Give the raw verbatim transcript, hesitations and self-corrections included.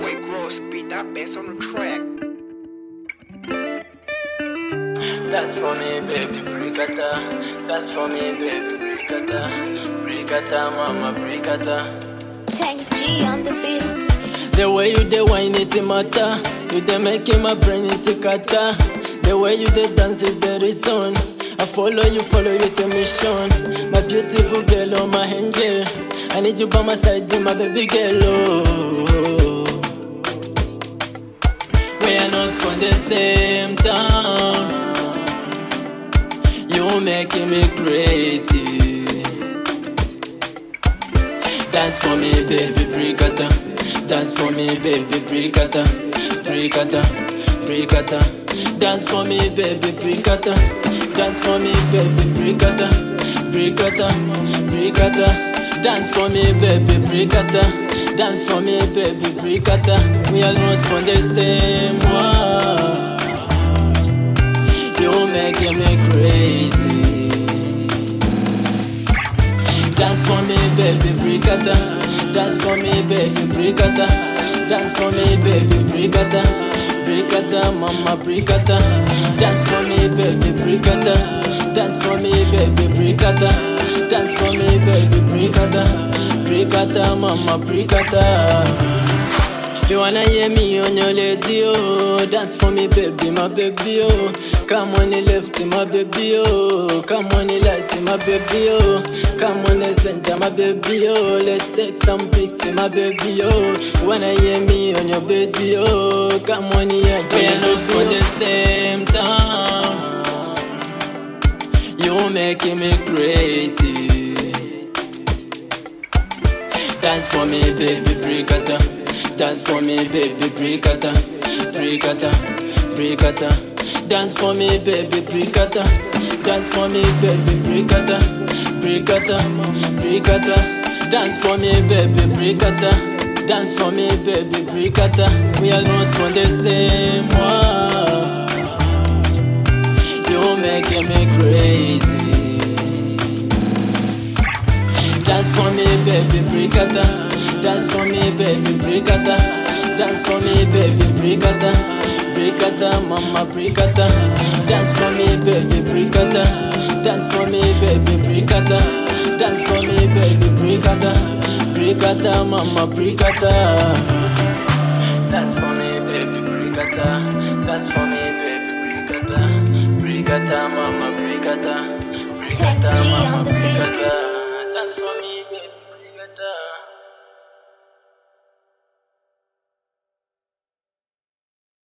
boy Gross, beat that bass on the track. Dance for me, baby, brigata. Dance for me, baby, brigata. Brigata, mama, brigata. Thanks G on the beat. The way you dey whine it matter. You dey making my brain insicata. The way you dey dance is the reason. I follow you, follow you to mission. My beautiful girl, oh my angel. I need you by my side, my baby girl, oh. We are not from the same town. You making me crazy. Dance for me, baby, brigata. Dance for me, baby, brigata. Brigata, brigata. Dance for me, baby, brigata. Dance for me, baby, brigata. Brigata, brigata. Dance for me, baby, brigata. Dance for me, baby, brigata. We are not from the same one. You making me crazy. Dance for me, baby, brigata. Dance for me, baby, brigata. Dance for me, baby, brigata. Brigata, mama, brigata. Dance for me, baby, brigata. Dance for me, baby, brigata. Dance for me, baby, brigata. Brigata, mama, brigata. You wanna hear me on your lady, oh. Dance for me, baby, my baby, oh. Come on the left, my baby, oh. Come on the right, my baby, oh. Come on the center, my baby, oh. Let's take some pics, my baby, oh. You wanna hear me on your baby, oh. Come on here, we are not from the same town. You making me crazy. Dance for me, baby, brigata. Dance for me, baby, brigata. Brigata, brigata. Dance for me, baby, brigata. Dance for me, baby, brigata. Brigata, brigata. Dance for me, baby, brigata. Dance for me, baby, brigata. We are not from the same one. You making me crazy. Dance for me, baby, brigata. Dance for me, baby, brigata. Dance for me, baby, brigata. Brigata, mama, brigata. Dance for me, baby, brigata. Dance for me, baby, brigata. Dance for me, baby, brigata. Brigata, mama, brigata. Dance for me, baby, brigata. Dance for me, baby, brigata. Brigata, mama, brigata. Brigata, mama, brigata. Dance for me, baby, brigata.